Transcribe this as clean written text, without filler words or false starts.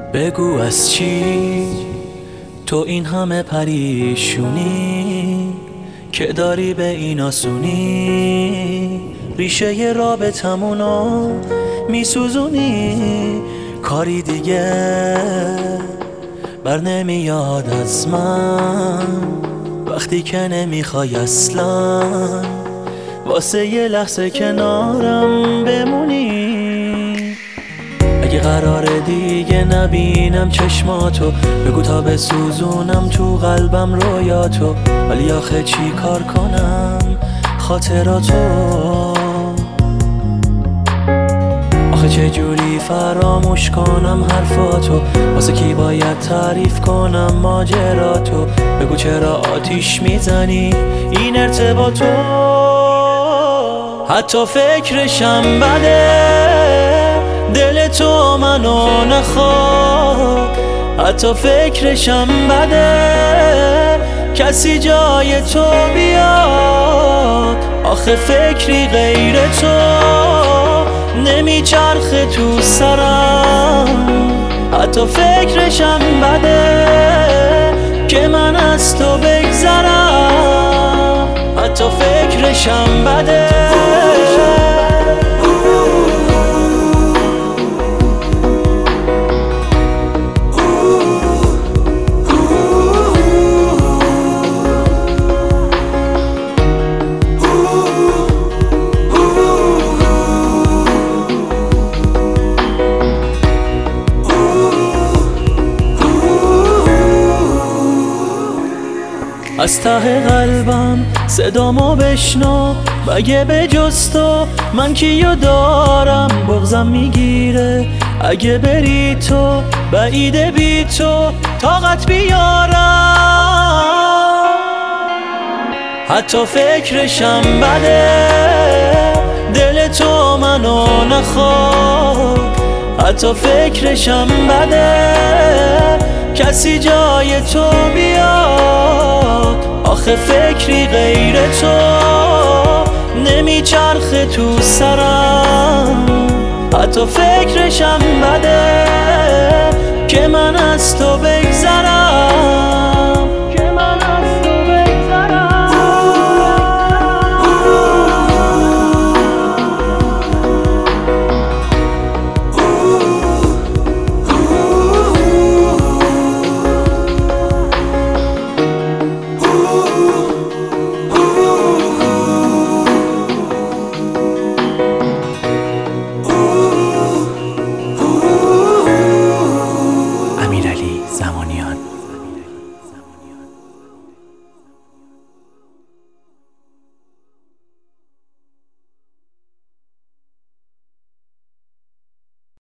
بگو از چی تو این همه پریشونی که داری به این آسونی ریشه ی رابطمونو میسوزونی کاری دیگه بر نمیاد از من وقتی که نمیخوای اصلا واسه یه لحظه کنارم بمونی اگه قراره دیگه نبینم چشماتو بگو تا بسوزونم تو قلبم رویاتو ولی آخه چی کار کنم خاطراتو آخه چجوری فراموش کنم حرفاتو واسه کی باید تعریف کنم ماجراتو بگو چرا آتیش میزنی این ارتباطو حتی فکرشم بده دل تو منو نخواد حتی فکرشم بده کسی جای تو بیاد آخه فکری غیر تو نمیچرخه تو سرم حتی فکرشم بده که من از تو بگذرم حتی فکرشم بده از ته قلبم صدامو بشنو مگه به جز تو من کیو دارم بغضم میگیره اگه بری تو بعیده بی تو طاقت بیارم حتی فکرشم بده دل تو منو نخواد حتی فکرشم بده کسی جای تو بیاد آخه فکری غیر تو نمیچرخه تو سرم حتی فکرشم بده که من از تو بگذرم